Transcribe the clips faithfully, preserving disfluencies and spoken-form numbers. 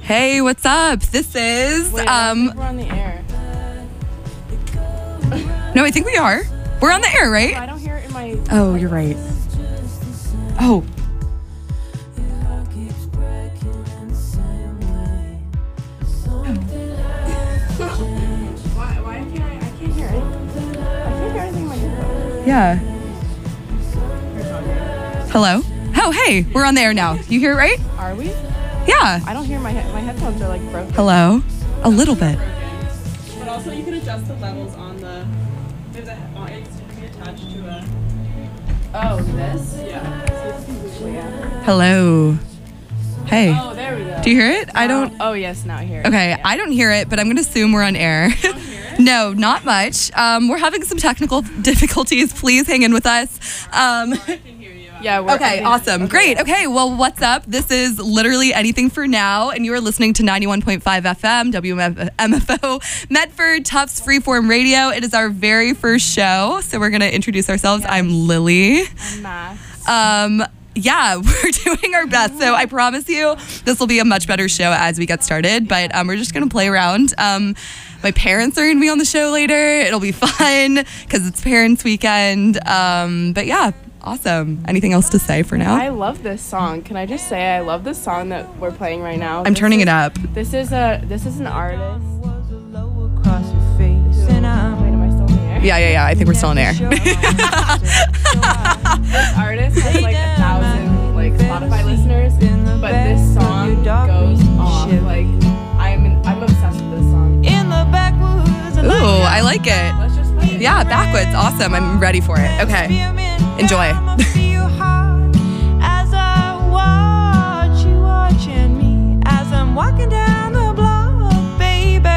Hey, what's up? This is Wait, um I think we're on the air. No, I think we are. We're on the air, right? I don't hear it in my Oh, you're right. Oh. Why, why can't I? I can't hear it. I can't hear anything in my headphones. Yeah. Hello? Oh, hey, we're on the air now. You hear it right? Are we? Yeah. I don't hear my he- my headphones are like broken. Hello? A little bit. But also you can adjust the levels on the. There's a. Oh, it's to be attached to a. Oh, this? Yeah. So yeah. Hello. Hey. Oh, there we go. Do you hear it? I don't. Oh yes, now I hear it. Okay, Yeah. I don't hear it, but I'm going to assume we're on air. You don't hear it? No, not much. Um, we're having some technical difficulties. Please hang in with us. Um, I can hear you. Yeah. We're, I okay, think- awesome. okay. Great. Okay, well, what's up? This is literally Anything for Now, and you are listening to ninety-one point five F M, W M F O, Medford, Tufts Freeform Radio. It is our very first show, so we're going to introduce ourselves. Yes. I'm Lily. I'm Max. Um, yeah, we're doing our best. So I promise you this will be a much better show as we get started, but um, we're just going to play around. Um, my parents are going to be on the show later. It'll be fun because it's parents weekend. Um, but yeah, awesome. Anything else to say for now? I love this song. Can I just say I love this song that we're playing right now? I'm This turning is- it up. This is a this is an artist. Across your face, and I'm Wait, am I still in the air? Yeah, yeah, yeah. I think we're still on air. This artist has like a thousand like Spotify listeners, but this song goes off. Like I'm I'm obsessed with this song. in the backwoods. Ooh, I like it. Let's just play it. Yeah, backwards. Awesome. I'm ready for it. Okay. Enjoy. As I watch you watching me, as I'm walking down the block, baby.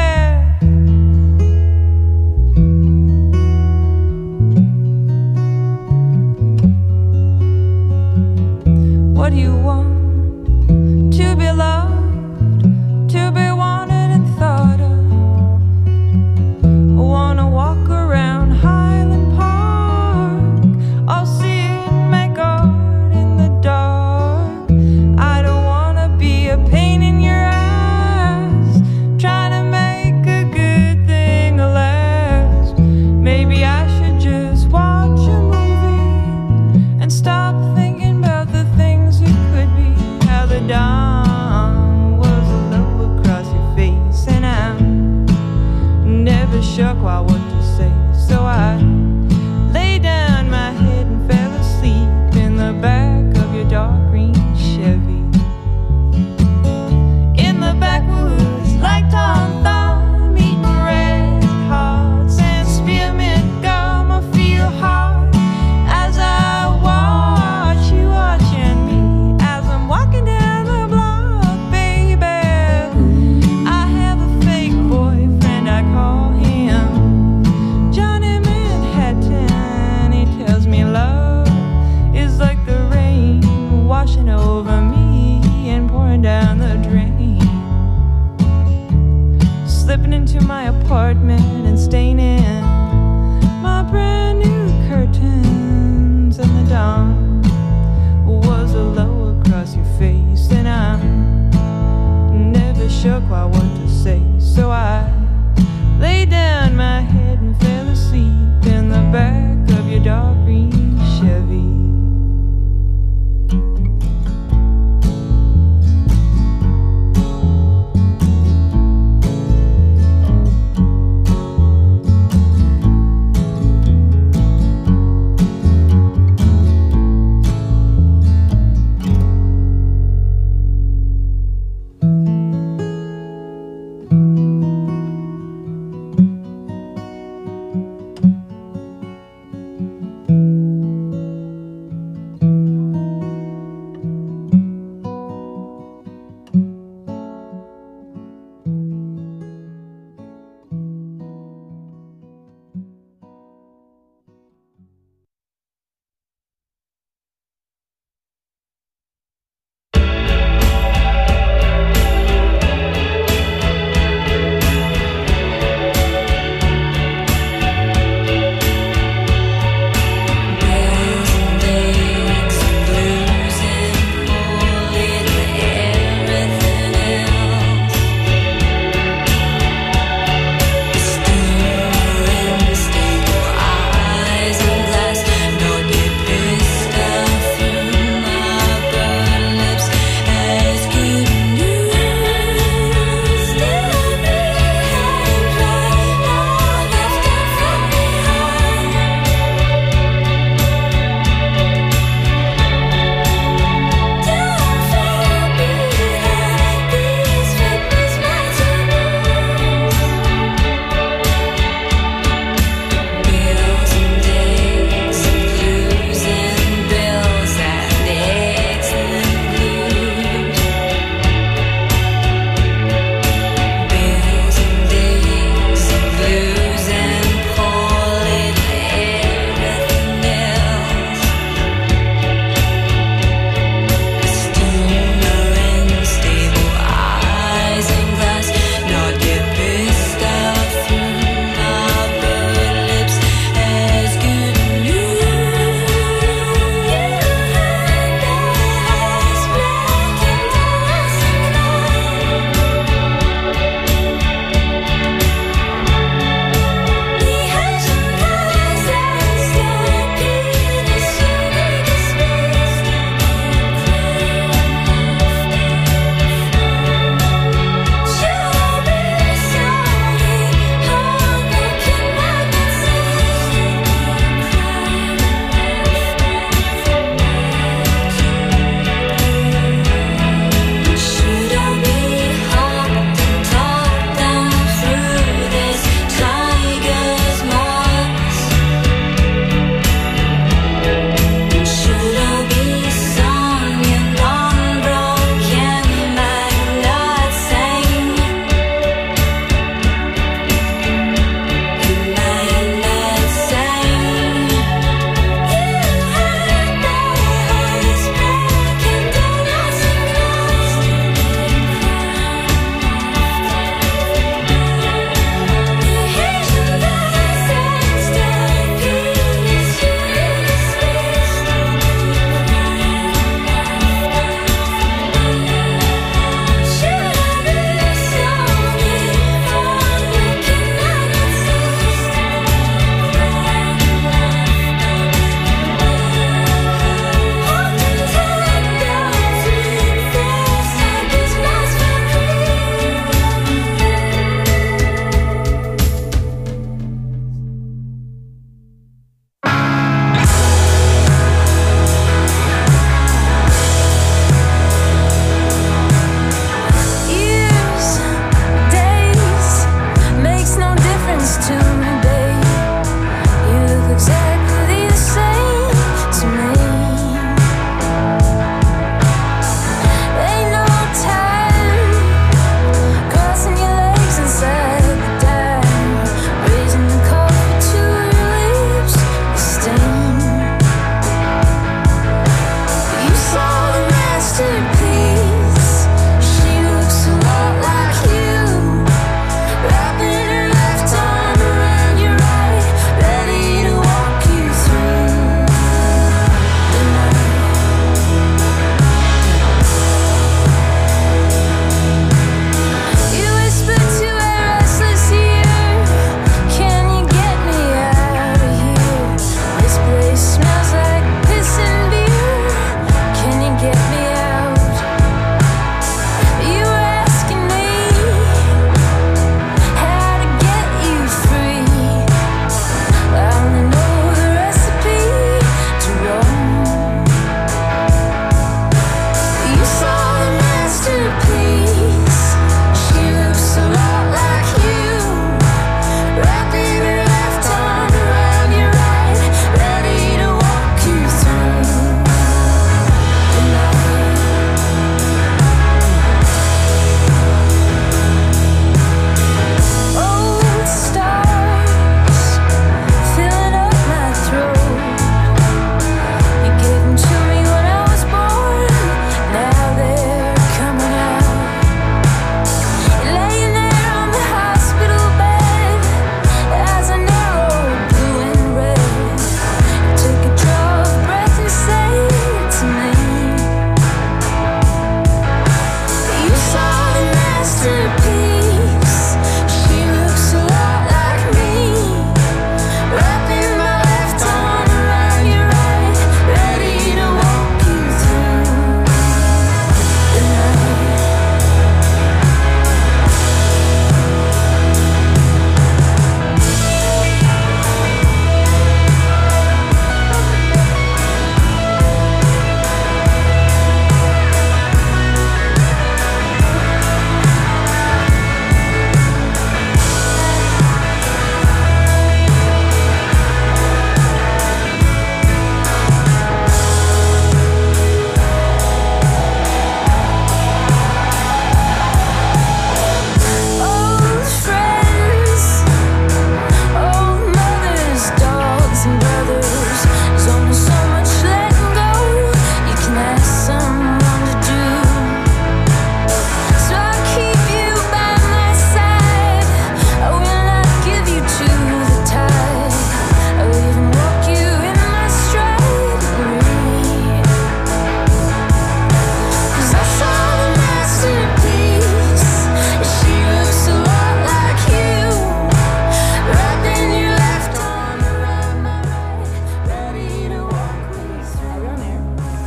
What do you want? To be loved, to be wanted and thought of. I wanna walk around Highland Park. I'll sit and make art in the dark. I don't wanna be a pain in your ass, trying to make a good thing last. Maybe I should just watch a movie and stop thinking about the things it could be. How the dawn was a low across your face, and I'm never sure quite what to say. So I lay down my head and fell asleep in the back of your dark green Chevy. In the backwoods, like Tom Thumb, eating red hearts and spearmint gum. I feel hard as I watch you watching me, as I'm walking down the block, baby. I have a fake boyfriend, I call him Johnny Manhattan. He tells me love is like the rain washing over me and pouring down the drain, slipping into my apartment and staining my brand new curtains. And the dawn was a low across your face, and I'm never sure quite what to say. So I lay down my head and fell asleep in the back of your dark green Chevy.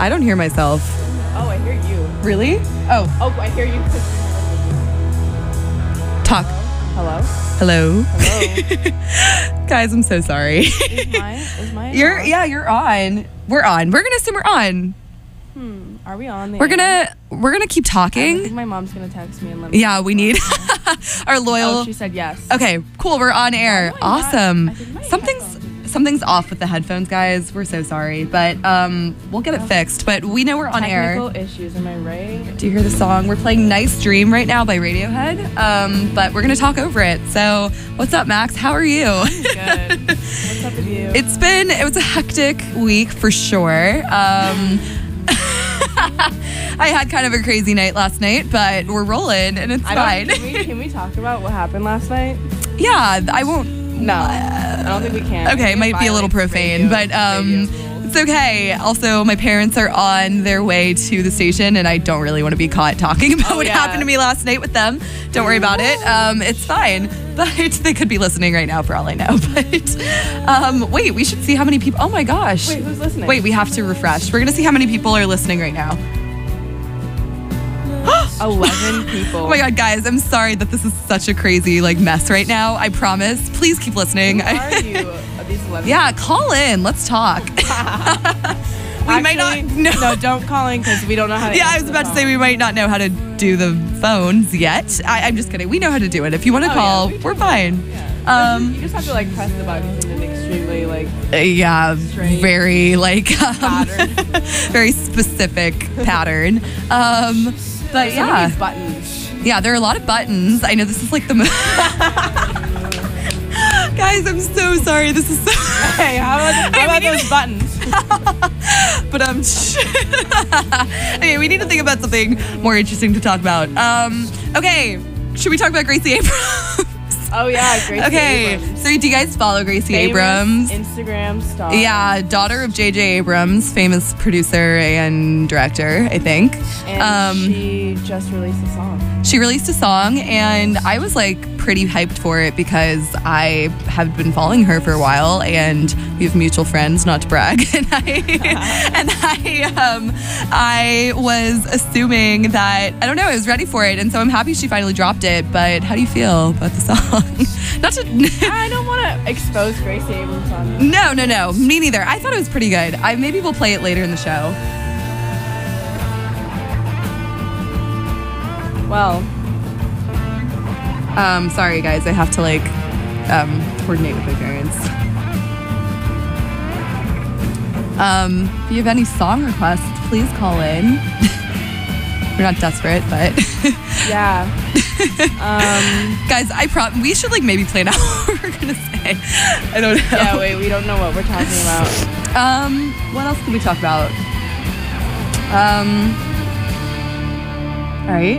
I don't hear myself. Oh, I hear you. Really? Oh, Oh, I hear you. talk. Hello? Hello. Hello? Guys, I'm so sorry. Is mine? Is mine You're on? yeah, you're on. We're on. We're gonna assume we're on. Hmm. Are we on the We're air? gonna we're gonna keep I think talking. my mom's gonna text me and let me Yeah, we need our loyal. Oh, she said yes. Okay, cool. We're on air. Why not? Awesome. I think my Something's headphones- something's off with the headphones, guys. We're so sorry, but um, we'll get it fixed. But we know we're on Technical air. issues, am I right? Do you hear the song? We're playing "Nice Dream" right now by Radiohead. Um, but we're gonna talk over it. So, what's up, Max? How are you? Good. What's up with you? It's been it was a hectic week for sure. Um, I had kind of a crazy night last night, but we're rolling and it's I fine. don't, can, we, can we talk about what happened last night? Yeah, I won't. No, I don't think we can. Okay, it might be a little profane, but um, it's okay. Also, my parents are on their way to the station, and I don't really want to be caught talking about Oh, what yeah. happened to me last night with them. Don't worry about it. Um, it's fine. But they could be listening right now for all I know. But um, wait, we should see how many people. Oh my gosh. Wait, who's listening? Wait, we have to refresh. We're gonna see how many people are listening right now. eleven people. Oh my god, guys, I'm sorry that this is such a crazy like mess right now. I promise. Please keep listening. Who are you? Are these eleven? Yeah, call in. Let's talk. we might not Actually, know. No, don't call in because we don't know how to Yeah, I answer was the about to say phone. we might not know how to do the phones yet. I, I'm just kidding. We know how to do it. If you want to Oh, call, yeah, we we're can. fine. Yeah. Um, you just have to like press the buttons in an extremely like Uh, yeah, Strange very like um, pattern. very specific pattern. Um, but Some of yeah, these buttons. yeah, there are a lot of buttons. I know this is like the. Mo- Guys, I'm so sorry. This is so. Hey, how about, how about we need those buttons? But um, okay, we need to think about something more interesting to talk about. Um, okay, should we talk about Gracie Abrams? Oh yeah, Gracie Okay, Abrams. so do you guys follow Gracie Famous Abrams? Instagram star. Yeah, daughter of J J Abrams, famous producer and director, I think. And um, she just released a song. she released a song, and I was like pretty hyped for it because I have been following her for a while, and we have mutual friends, not to brag. And I and I um I was assuming that I don't know, I was ready for it, and so I'm happy she finally dropped it. But how do you feel about the song? Not to. I don't want to expose Gracie Abrams on this. No, no, no. Me neither. I thought it was pretty good. I maybe we'll play it later in the show. Well, Um, sorry guys, I have to like um, coordinate with my parents. Um, if you have any song requests, please call in. We're not desperate, but yeah. um, guys, I pro- we should like maybe plan out what we're gonna say. I don't know. yeah, wait, we don't know what we're talking about. Um, what else can we talk about? Um, all right.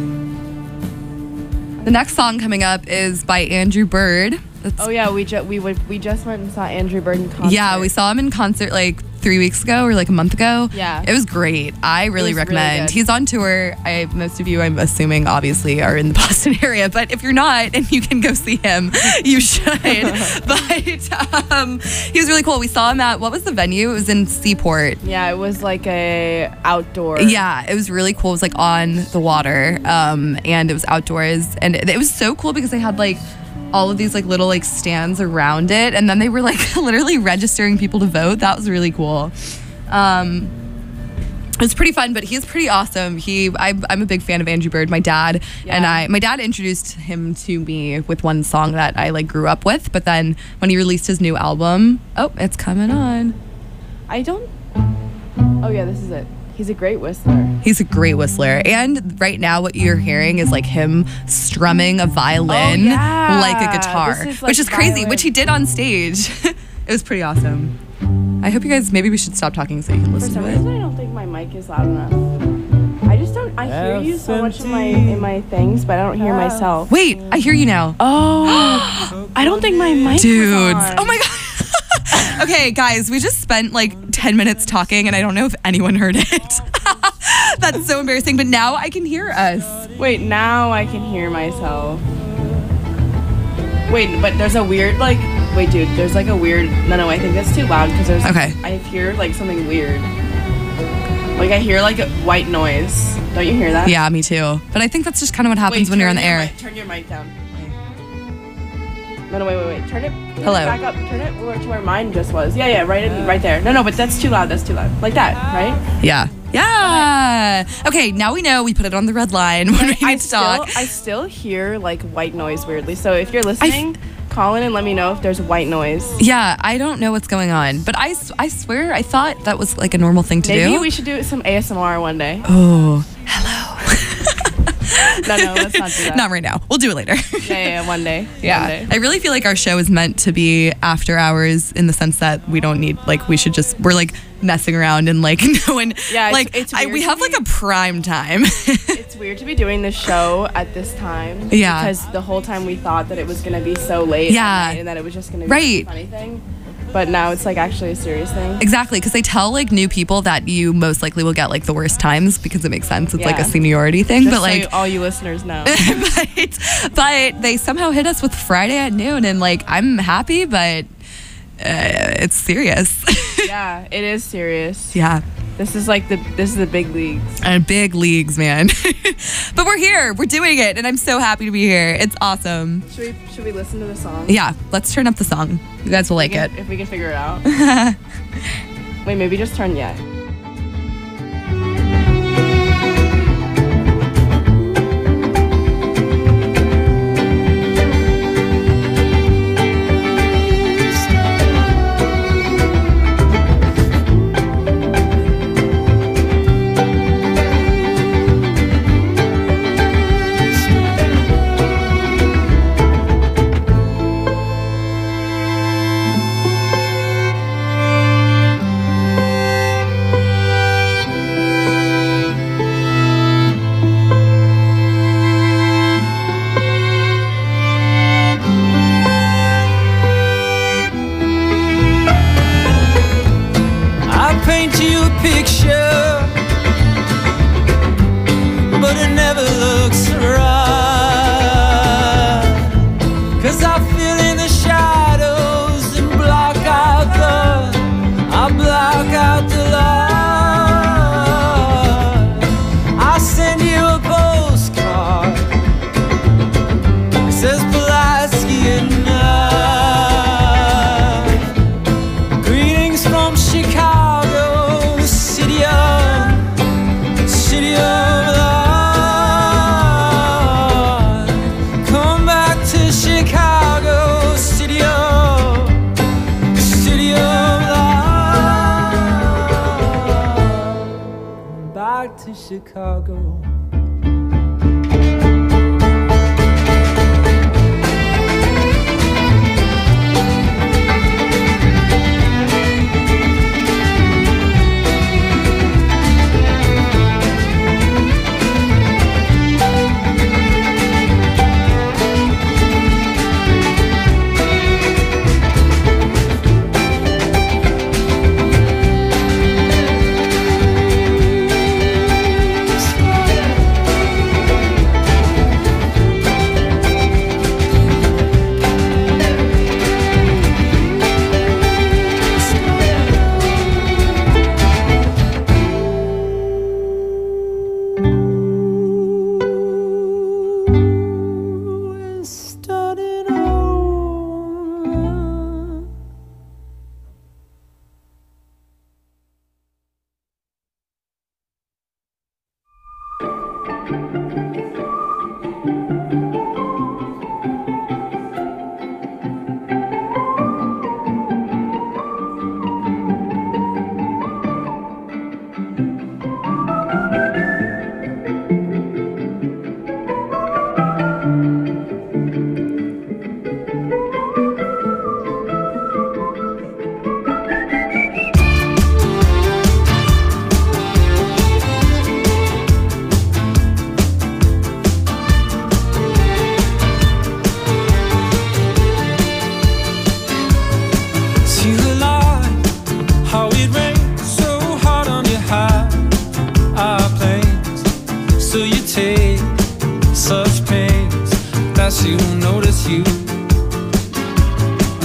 The next song coming up is by Andrew Bird. It's, Oh yeah, we just we would we just went and saw Andrew Bird in concert. yeah, we saw him in concert like three weeks ago or like a month ago. Yeah. It was great. I really was really recommend. good. He's on tour. I most of you, I'm assuming, obviously are in the Boston area, but if you're not and you can go see him, you should. But um, he was really cool. We saw him at, what was the venue? It was in Seaport. Yeah, it was like a outdoor. Yeah, it was really cool. It was like on the water, um, and it was outdoors, and it, it was so cool because they had like all of these like little like stands around it, and then they were like literally registering people to vote. That was really cool. Um, it was pretty fun, but he's pretty awesome. He, I, I'm a big fan of Andrew Bird. My dad Yeah. and I, my dad introduced him to me with one song that I like grew up with. But then when he released his new album, oh, it's coming on. I don't. Oh yeah, this is it. He's a great whistler. He's a great whistler. And right now what you're hearing is like him strumming a violin Oh, yeah. like a guitar, This is, like, which is crazy, violin. which he did on stage. It was pretty awesome. I hope you guys, maybe we should stop talking so you can For listen some to reason, it. I don't think my mic is loud enough. I just don't. I hear you so much in my in my things, but I don't hear myself. Wait, I hear you now. Oh, I don't think my mic. Dudes. Was on. Oh my God. Okay, guys, we just spent like ten minutes talking and I don't know if anyone heard it. That's so embarrassing, but now I can hear us. Wait, now I can hear myself. Wait, but there's a weird like. Wait, dude, there's like a weird. No, no, I think that's too loud because there's. Okay. I hear like something weird. Like I hear like a white noise. Don't you hear that? Yeah, me too. But I think that's just kind of what happens Wait, when you're on turn the your air. mic- turn your mic down. No, no, wait, wait, wait. Turn it. Turn Hello. It back up. Turn it where- to where mine just was. Yeah, yeah, right, in, right there. No, no, but that's too loud. That's too loud. Like that, right? Yeah. Yeah. Okay, now we know we put it on the red line when we I need to still, talk. I still hear like white noise weirdly. So if you're listening, call in and let me know if there's white noise. Yeah, I don't know what's going on, but I, s- I swear I thought that was like a normal thing to Maybe do. we should do some A S M R one day. Oh, hello. No, no, let's not do that. Not right now. We'll do it later. Yeah, yeah, yeah, one day. Yeah. One day. I really feel like our show is meant to be after hours in the sense that we don't need, like, we should just, we're like messing around and like no one, Yeah, it's- like, it's I, weird we to have like me. a prime time. It's weird to be doing this show at this time. Yeah. Because the whole time we thought that it was going to be so late. Yeah. At night and that it was just going to be Right. a funny thing. But now it's like actually a serious thing. Exactly, because they tell like new people that you most likely will get like the worst times because it makes sense. It's like a Yeah. seniority thing, Just but so like you- all you listeners know. but, but they somehow hit us with Friday at noon, and like I'm happy, but uh, it's serious. Yeah, it is serious. Yeah, This is like the this is the big leagues. and big leagues, man. But we're here, we're doing it, and I'm so happy to be here. It's awesome. Should we should we listen to the song? Yeah, let's turn up the song. You guys will like We it. can- If we can figure it out. Wait, maybe just turn yeah. I paint you a picture, but it never looks right. Cause I fill in the shadows and block out the, I block out the light. I send you a postcard, it says Pulaski at night. Greetings from Chicago, city of, city of light. Come back to Chicago, city of, city of light. Back to Chicago. We're starting over. See the light, how it rains so hard on your high our planes. So you take such pains that she will notice you.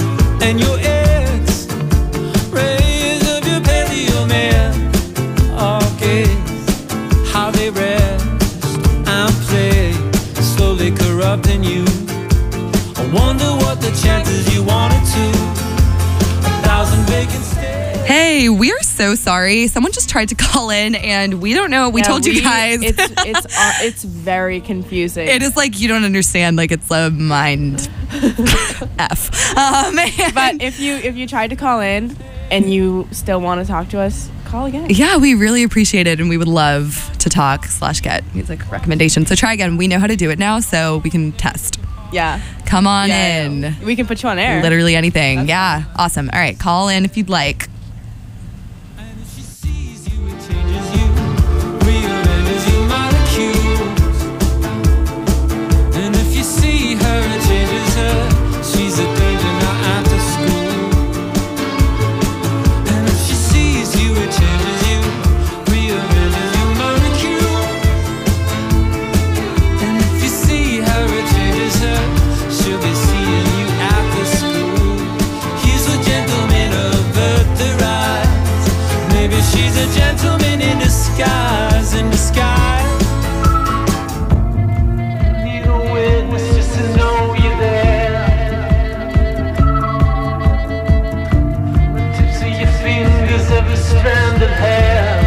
And your ex rays of your paleo man are chances you wanted to. A thousand vacant stares. Hey, we are so sorry. Someone just tried to call in and we don't know. We Yeah, told you we- guys. It's it's uh, it's very confusing. It is like you don't understand. Like it's a mind F. Um, and- But if you if you tried to call in and you still want to talk to us, call again. yeah, we really appreciate it and we would love to talk slash get music recommendations. So try again. We know how to do it now, so we can test. Yeah. Come on Yeah, in. We can put you on air. Literally anything. That's yeah. Awesome. All right. Call in if you'd like. And if she sees you, it changes you, rearranges your molecules. And if you see her, it changes her. She's a danger not after school. And if she sees you, it changes you, rearranges your molecules. And if you see her, it changes her. She'll be seeing you after school. He's a gentleman of earth rise. Maybe she's a gentleman in disguise, in disguise. Need a witness just to know you're there. The tips of your fingers, every strand of hair.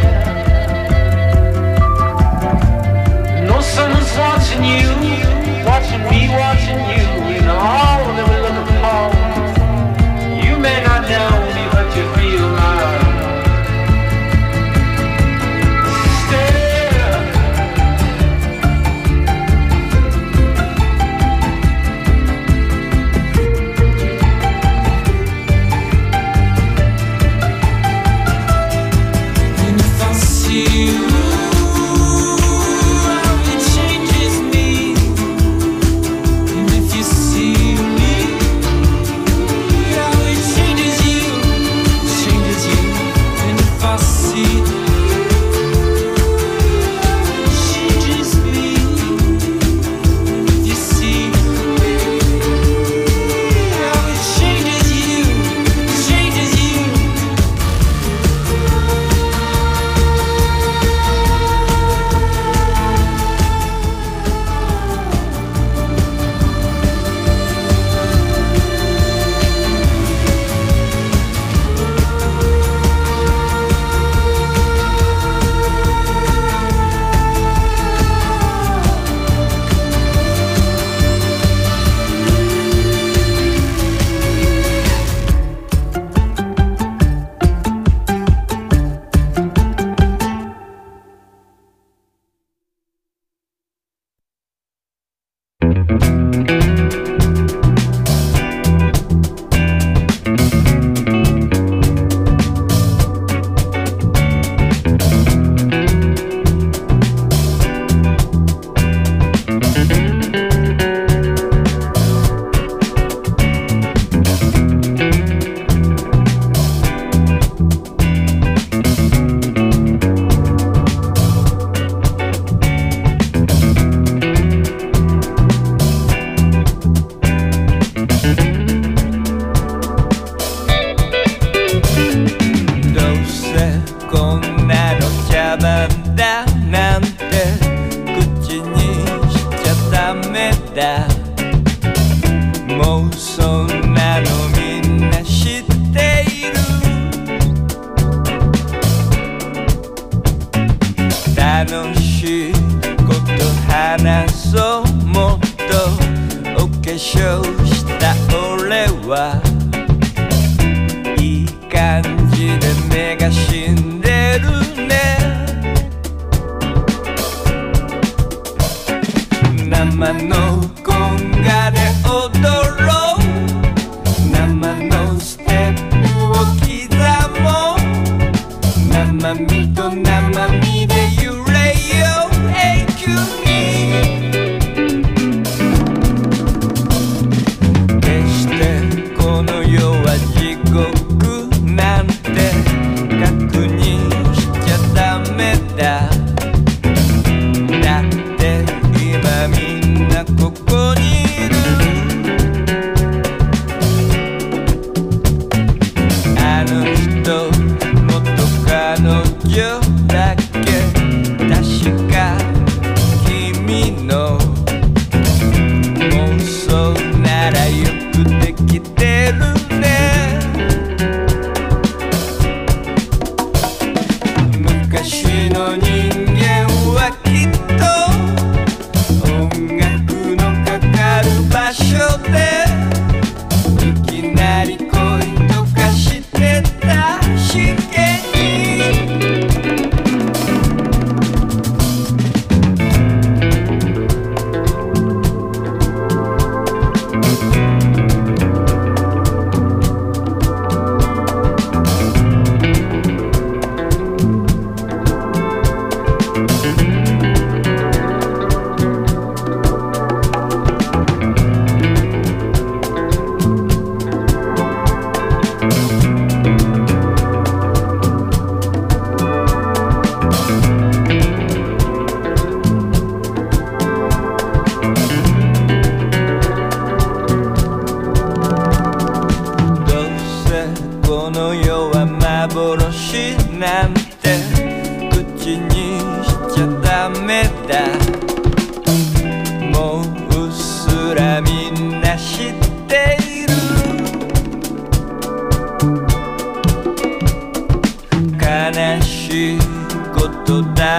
No someone's watching you, watching me, watching you. You know all that we look upon. You may not know me, but you feel my stare. And if I see you, how it changes me. And if you see me, how it changes you, changes you. And if I see how it changes me, and if you see how it changes you, changes you.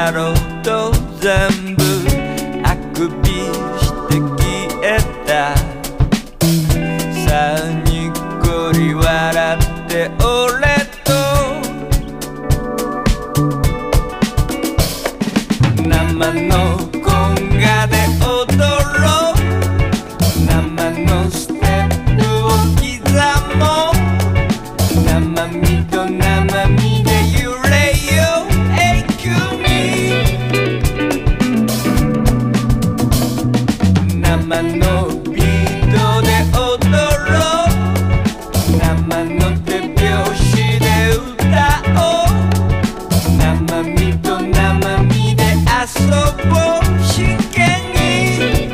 だろうと全部あくびして消えた。さあにっこり笑って俺と生のコンガで踊ろう。生のステップを刻もう。生身と生身で揺れよう永久に。生のビートで踊ろう。生の手拍子で歌おう。生身と生身で遊ぼう真剣に。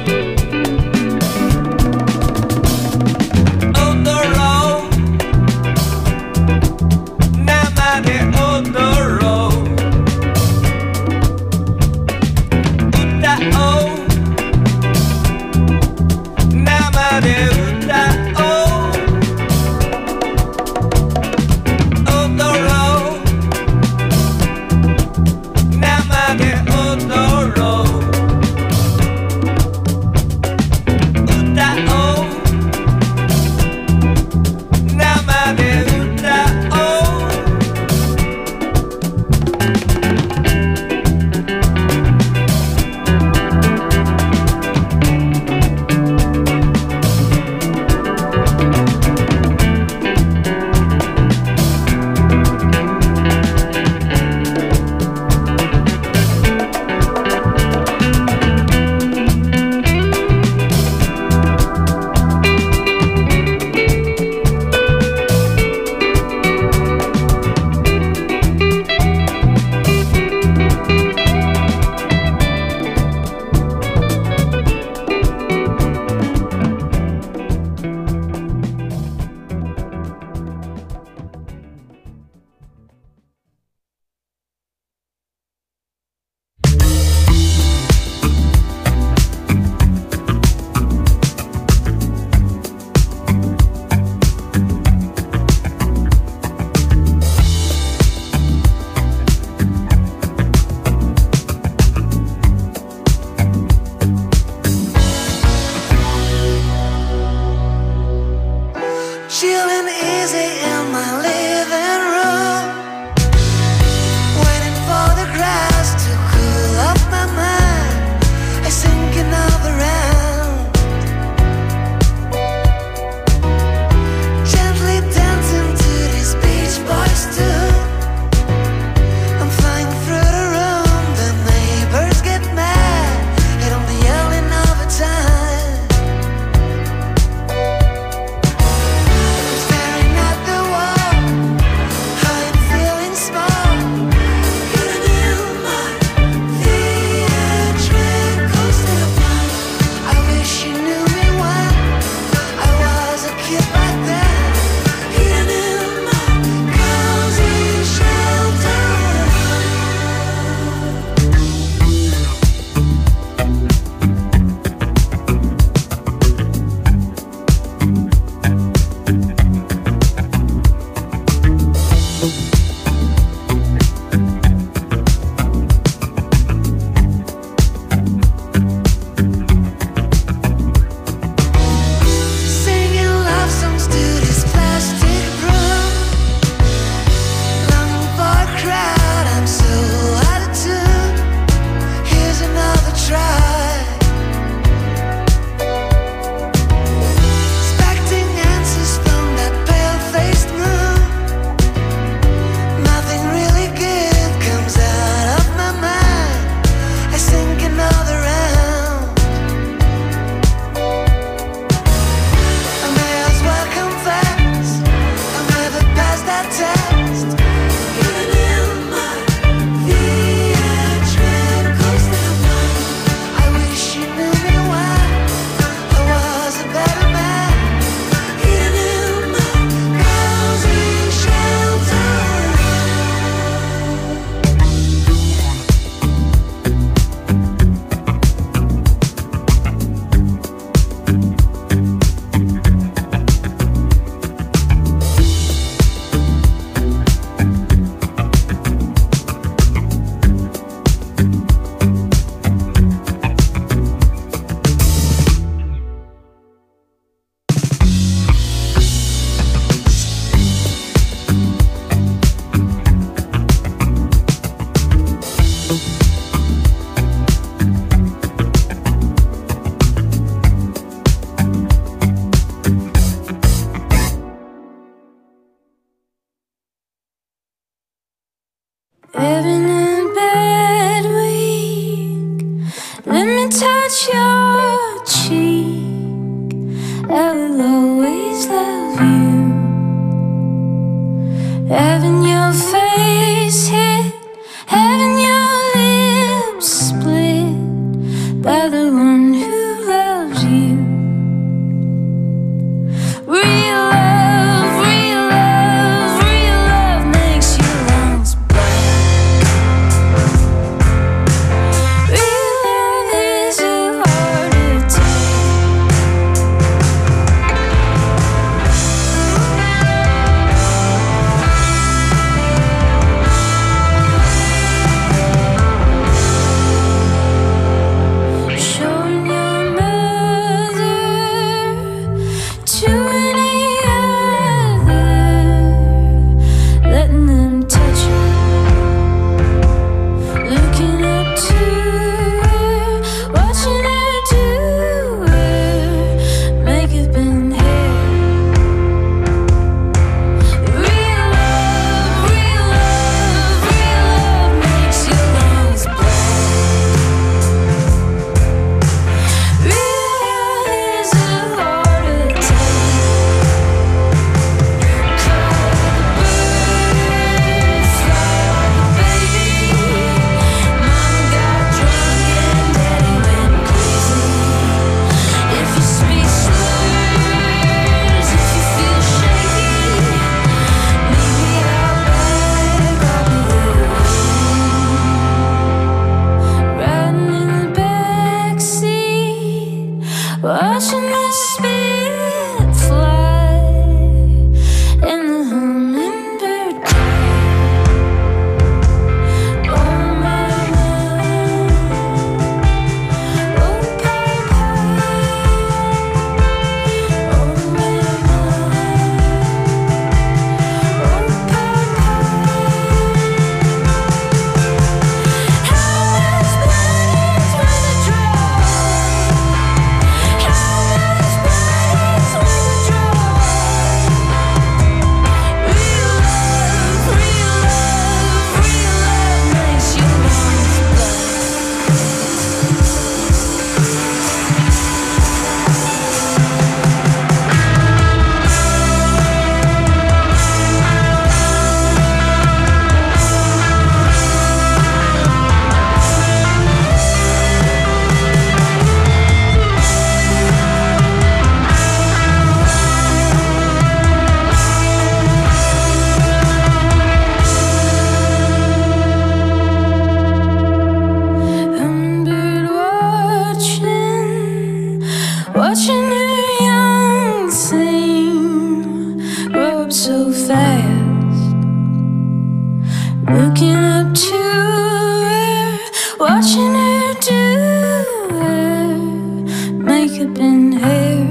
踊ろう生で踊ろう。歌おう生で歌おう。踊ろう生で踊ろう。歌おう生で歌おう。 Chillin' easy in my living room, waiting for the grass to cool off my mind. I thinking of around, gently dancing to these Beach Boys too. I'm flying through the room, the neighbors get mad, and I'm yelling over time. Singing love songs Looking up to her, watching her do her makeup and hair.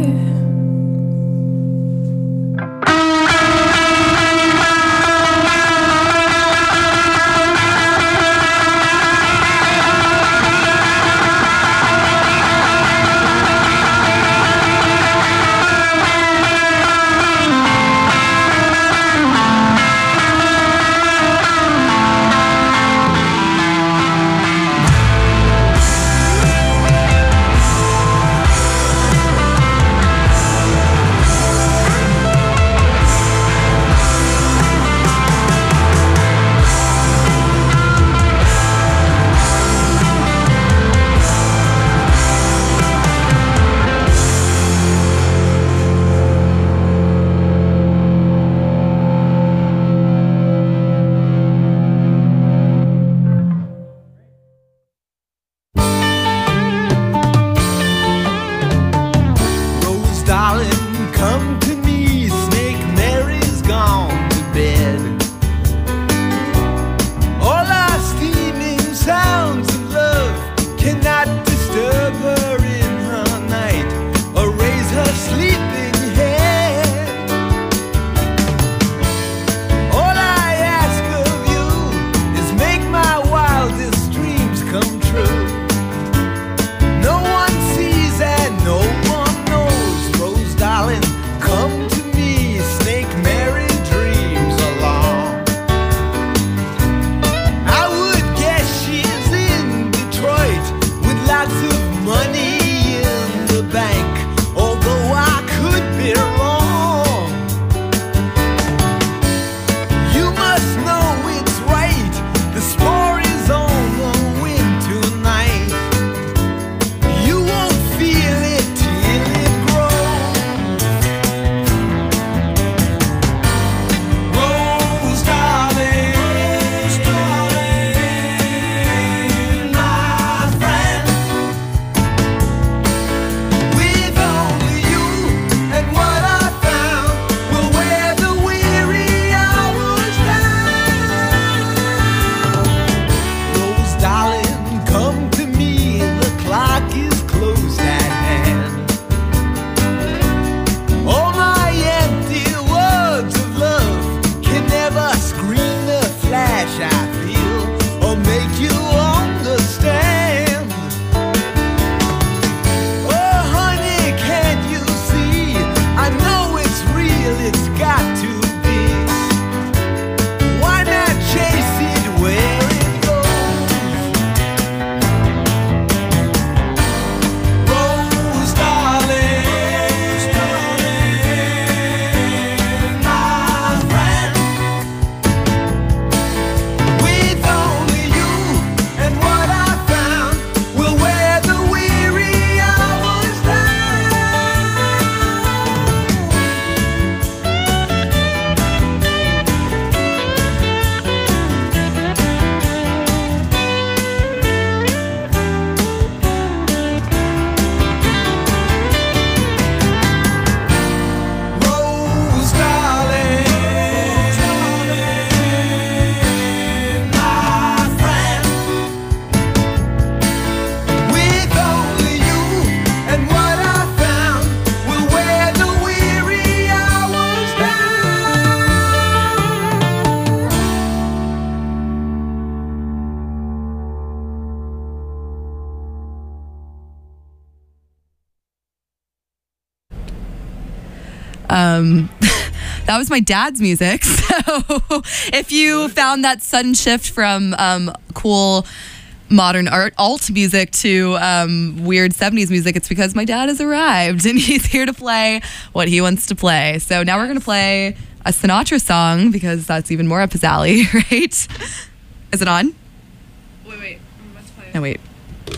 Um, that was my dad's music. So if you found that sudden shift from um, cool modern art alt music to um, weird seventies music, it's because my dad has arrived and he's here to play what he wants to play. So now we're going to play a Sinatra song because that's even more up his alley, right? Is it on? Wait, wait. I'm about to play. No, wait.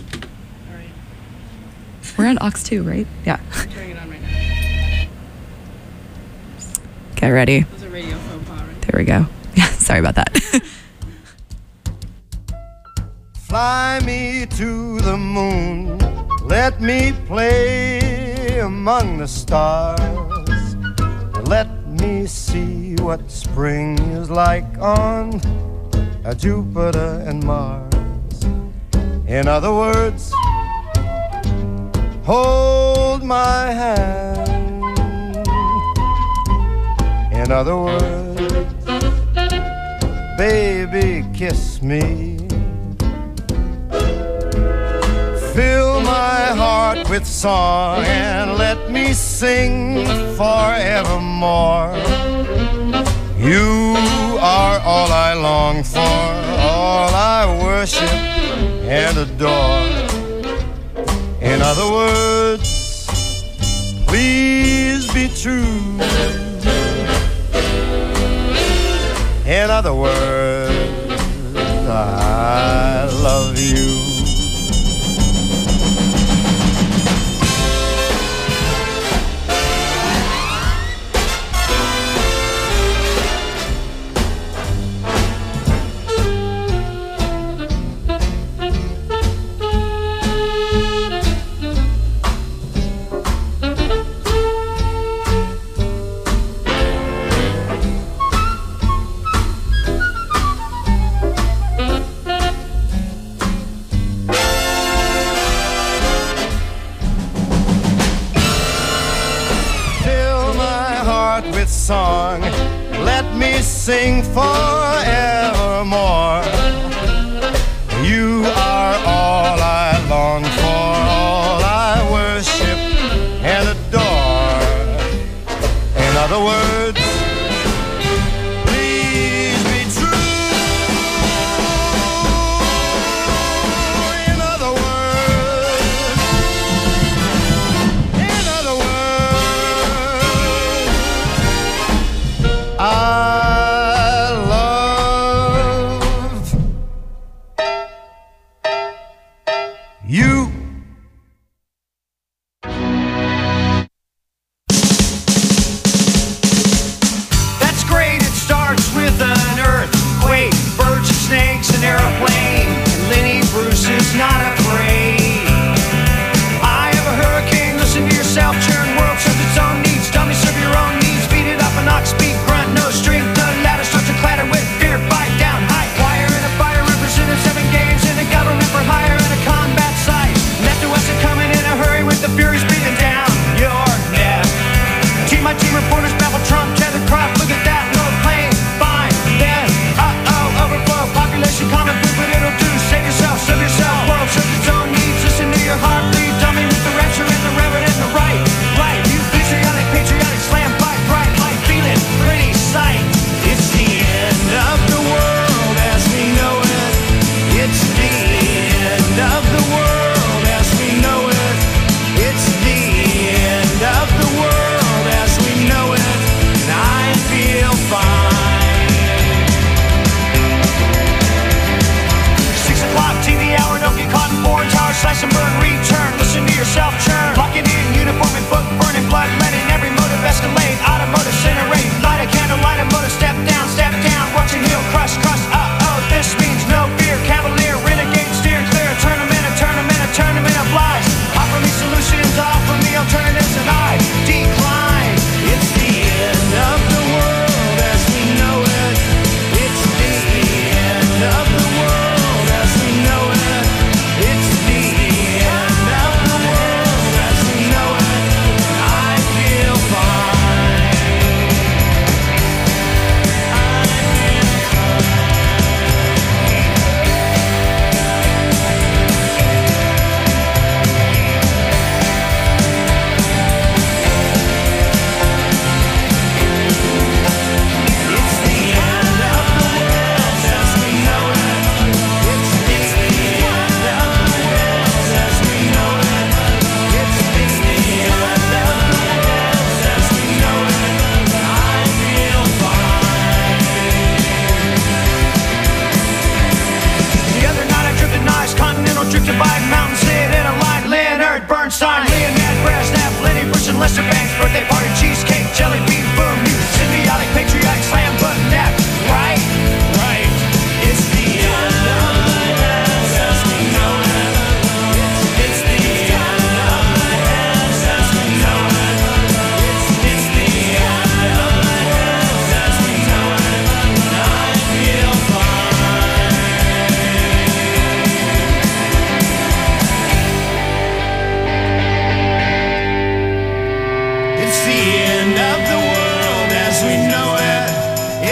All right. We're on aux two, right? Yeah. I'm turning it on right now. Get ready. It was a radio faux pas, right? There we go. Yeah, sorry about that. Fly me to the moon, let me play among the stars, and let me see what spring is like on uh, Jupiter and Mars. In other words, hold my hand. In other words, baby, kiss me. Fill my heart with song and let me sing forevermore. You are all I long for, all I worship and adore. In other words, please be true. In other words, I love you. Song, let me sing forevermore. You are all I long for, all I worship and adore. In other words, please be true. In other words, in other words, I love you.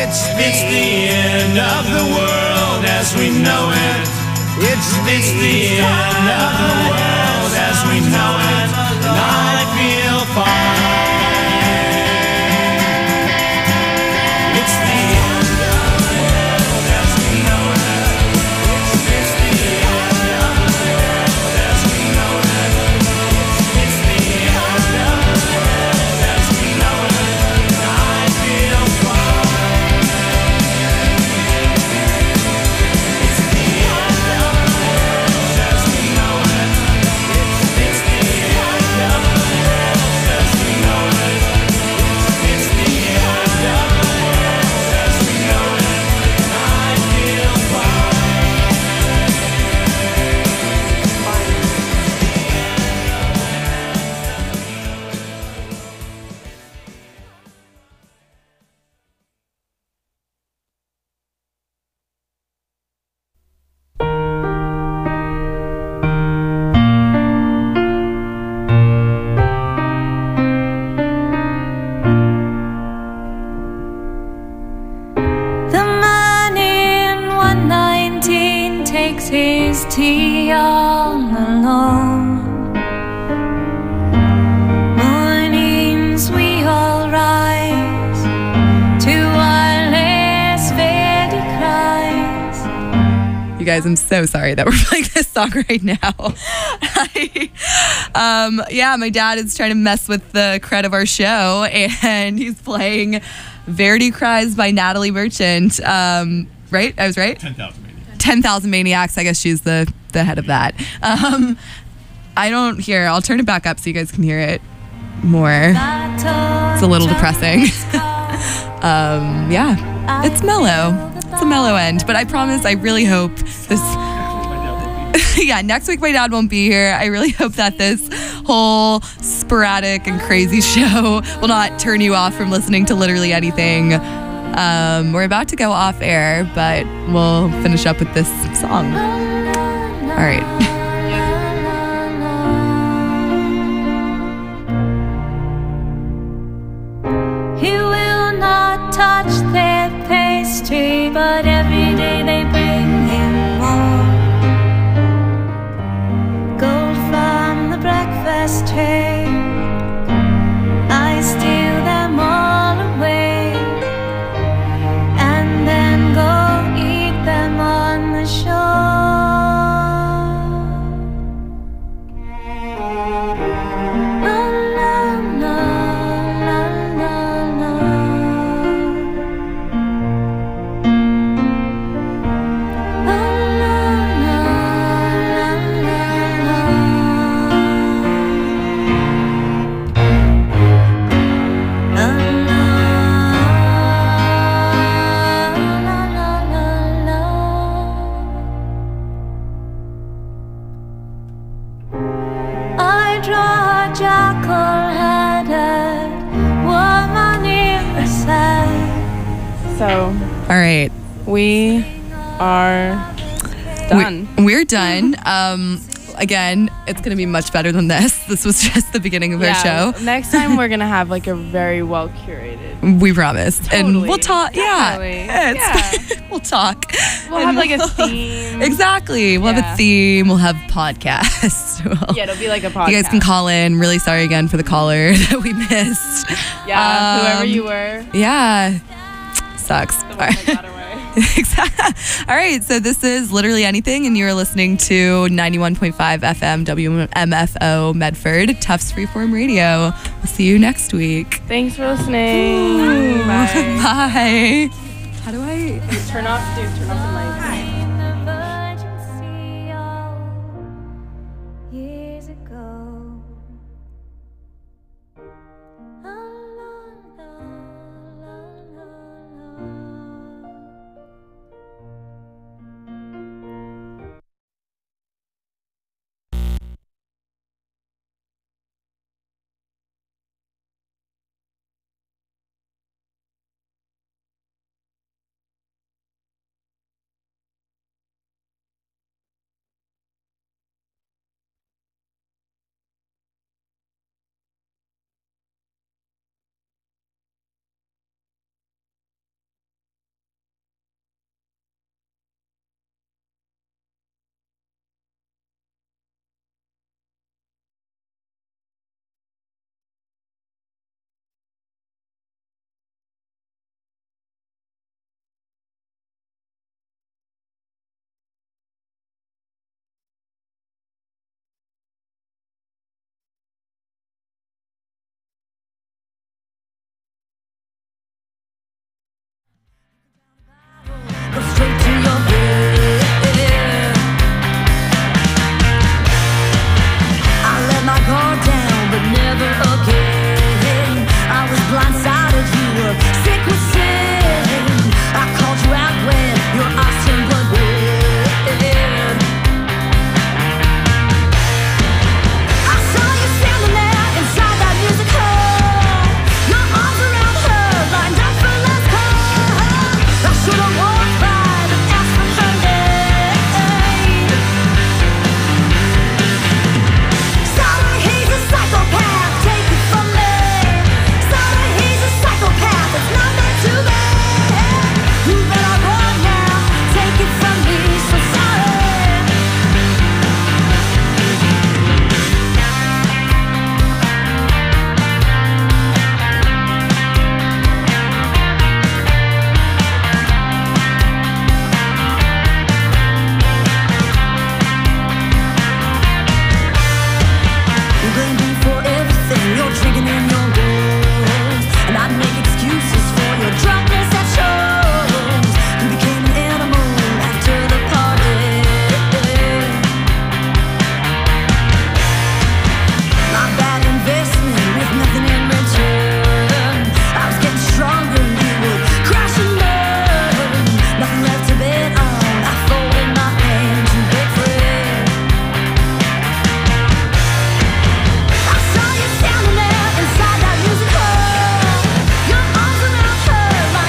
It's the, it's the end of the world as we know it. It's the, it's the end of the world as we know it. And I feel fine. It's the end of the world as we know it. It's the end of the world as we know it. It's the end of the world as we know it. And I feel fine. It's the end of the world as we know it. It's the end of the world as we know it. It's the end of the world as we know it. And I feel fine. The man in one nineteen takes his tea all alone. Mornings we all rise to wireless Verdi cries. You guys, I'm so sorry that we're playing this song right now. I, um, yeah, my dad is trying to mess with the cred of our show, and he's playing Verdi Cries by Natalie Merchant. Um, right? I was right? ten thousand Maniacs. ten thousand Maniacs. I guess she's the, the head of that. Um, I don't hear. I'll turn it back up so you guys can hear it more. It's a little depressing. um, yeah, it's mellow. It's a mellow end, but I promise, I really hope this. Yeah, next week my dad won't be here. I really hope that this whole sporadic and crazy show will not turn you off from listening to literally anything. Um, we're about to go off air, but we'll finish up with this song. All right. He will not touch their pastry, but every day they bring him more gold from the breakfast tray. I steal them all away and then go eat them on the shore. La, la, la, la, la, la. La, la, la, la, la, la. La, la, la, la, la. I draw a jackal-headed woman in the sand. So All right. we are done. We, we're done. Um, again, it's going to be much better than this. This was just the beginning of our show. Next time we're gonna have like a very well curated. We promised. And Totally. we'll talk. Yeah. Definitely. It's- we'll talk. We'll And have like a we'll- theme. Exactly. We'll have Yeah. a theme. We'll have podcasts. We'll- Yeah, it'll be like a podcast. You guys can call in. Really sorry again for the caller that we missed. Yeah, whoever Um, you were. Yeah. Sucks. The All one that right. got away. Exactly. All right. So this is Literally Anything, and you're listening to ninety-one point five F M W M F O Medford, Tufts Freeform Radio. We'll see you next week. Thanks for listening. Bye. Bye. How do I? Turn off, dude. Turn off the mic.